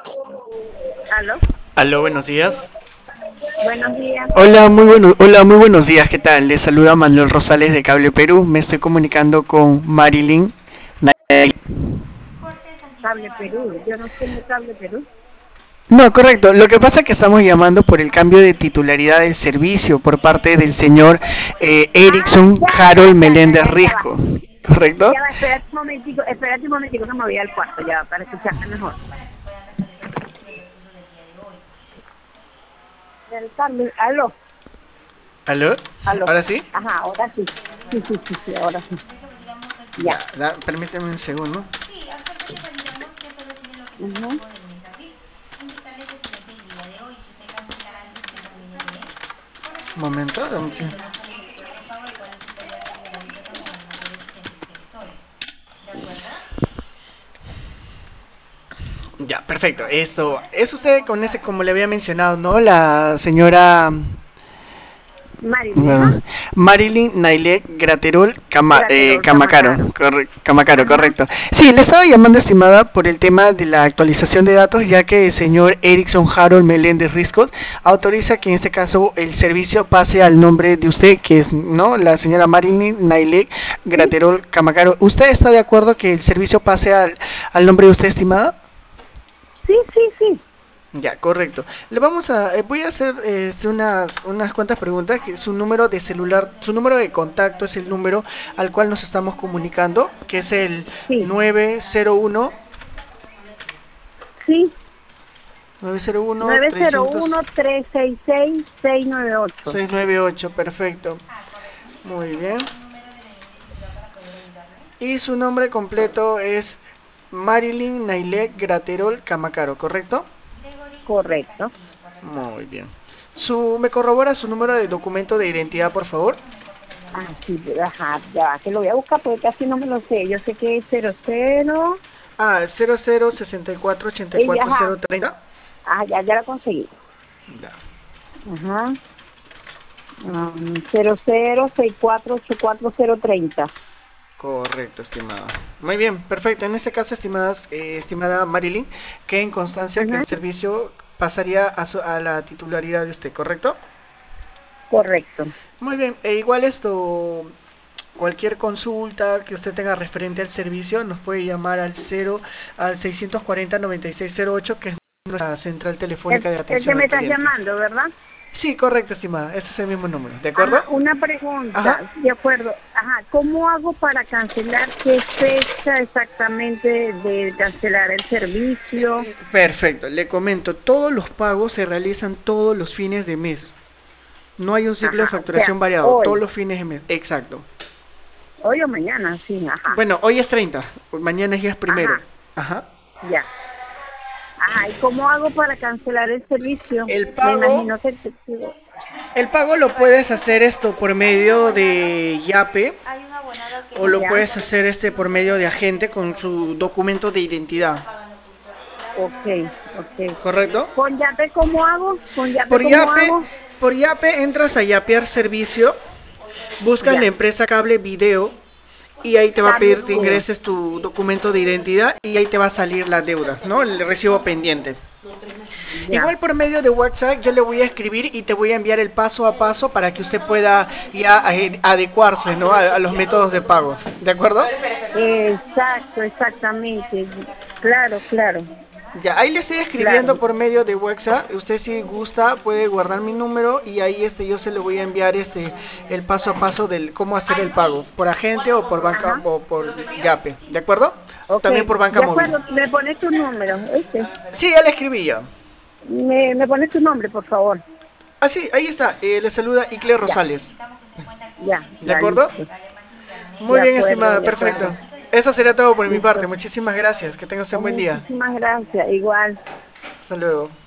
¿Aló? Aló, buenos días. Buenos días. Hola, muy buenos días. ¿Qué tal? Les saluda Manuel Rosales de Cable Perú. Me estoy comunicando con Marilyn. Cable Perú. Yo no tengo Cable Perú. No, correcto. Lo que pasa es que estamos llamando por el cambio de titularidad del servicio por parte del señor Ah, Erickson ya, ya, Harold ya, ya, Meléndez ya, ya va. Risco. ¿Correcto? Ya va, espérate un momentico que me voy al cuarto, ya va, para escucharte mejor. El cable, aló, ¿Aló? aló. ¿Ahora sí? Ajá, ahora sí. Sí, sí, sí, sí, ahora sí. Ya. Ya, permíteme un segundo. Ujú. Un momento. Ya, perfecto. Esto es usted con ese, como le había mencionado, ¿no? La señora Marilyn, ajá. bueno, Marilyn Nailek Graterol Graterol Camacaro, Camacaro. Camacaro, Ajá. correcto. Sí, le estaba llamando, estimada, por el tema de la actualización de datos, ya que el señor Erickson Harold Meléndez Riscos autoriza que en este caso el servicio pase al nombre de usted, que es, ¿no? La señora Marilyn Nailek Sí, Graterol Camacaro. ¿Usted está de acuerdo que el servicio pase al nombre de usted, estimada? sí, sí, sí. Ya, correcto. Le vamos a, voy a hacer unas cuantas preguntas. Que su número de celular, su número de contacto es el número al cual nos estamos comunicando, que es el Sí, 901 sí. 901 Nueve cero 300 uno 366 698. 698. Perfecto. Muy bien. Y su nombre completo es Marilyn Nailek Graterol Camacaro, ¿correcto? Correcto. Muy bien. ¿Me corrobora su número de documento de identidad, por favor? Ah, sí, ajá, ya va, que lo voy a buscar porque casi no me lo sé. Yo sé que es 00. Ah, 00 Ella, 64 ajá, 030. ya la conseguí. Ya, Ajá. 0064844030. correcto, estimada. Muy bien, perfecto. En este caso, estimada Marilyn, que en constancia que Ajá, el servicio pasaría a la titularidad de usted, ¿correcto? correcto. Muy bien, e igual esto, cualquier consulta que usted tenga referente al servicio, nos puede llamar al 640 9608, que es nuestra central telefónica de El que atención me al estás cliente. llamando, ¿verdad? Sí, correcto, estimada. Ese es el mismo número, ¿de Ajá, acuerdo? una Ajá. pregunta, de acuerdo. Ajá, ¿cómo hago para cancelar? ¿Qué fecha exactamente de cancelar el servicio? Perfecto, le comento, todos los pagos se realizan todos los fines de mes. No hay un ciclo de Ajá, o sea, facturación variado, todos hoy, los fines de mes. Exacto. hoy o mañana, sí, ajá, Bueno, hoy es 30, mañana ya es primero. ajá, Ajá. ya. Ajá, ¿y cómo hago para cancelar el servicio? El Me pago, imagino que... el pago lo puedes hacer esto por medio de Yape o lo Ya, puedes hacer por medio de agente con su documento de identidad. ok, ok. ¿Correcto? ¿Con Yape cómo hago? ¿Con Yape Por cómo Yape, hago? por Yape entras a Yapear servicio, buscas la Ya, empresa cable video y ahí te va a cable pedir que video. ingreses tu documento de identidad y ahí te va a salir la deuda, ¿no? El recibo pendiente. Ya, Igual por medio de WhatsApp yo le voy a escribir y te voy a enviar el paso a paso para que usted pueda ya adecuarse, ¿no? A los métodos de pago, ¿de acuerdo? exacto, exactamente. Claro, claro, Ya, ahí le estoy escribiendo claro. por medio de WhatsApp. Usted si gusta puede guardar mi número y ahí yo se le voy a enviar el paso a paso del cómo hacer el pago, por agente o por banca Ajá, o por Yape, ¿de acuerdo? ok. También por banca De móvil. acuerdo, me pones tu número, ¿oíste? Sí, ya le escribí ya. Me pones tu nombre, por favor. Ah, sí, ahí está. Le saluda Icle Ya, Rosales. ¿De ya, acuerdo? listo. Muy bien, estimada, De perfecto. acuerdo. Eso sería todo por mi parte. Listo. Muchísimas gracias. Que tengas un buen día. Muchísimas gracias. Igual. Hasta luego.